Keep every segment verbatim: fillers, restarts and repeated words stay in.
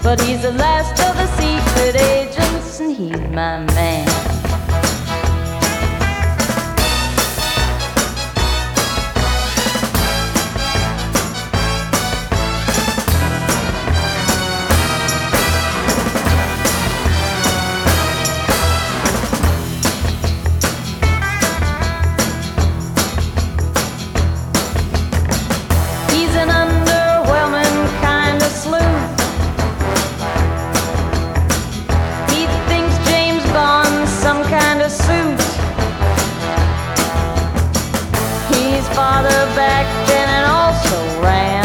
but he's the last of the secret agents, and he's my man. He's an underwhelming kind of sleuth. He thinks James Bond's some kind of suit. He's father back then and also ran,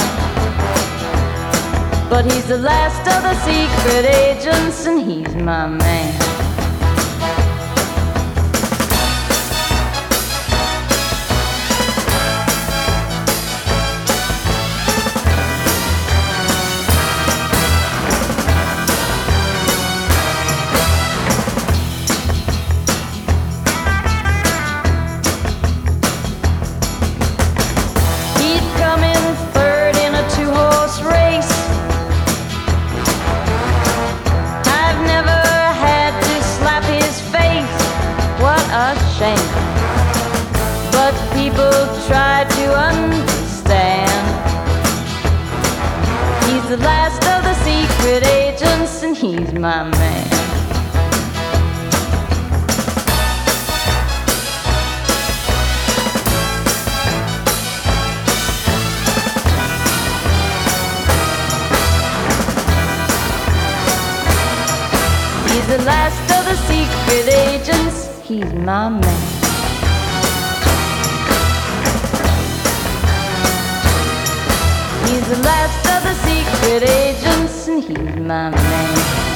but he's the last of the secret agents, and he's my man. But people try to understand. He's the last of the secret agents, and he's my man. He's the last of the secret agents, he's my man. He's the last of the secret agents, and he's my man.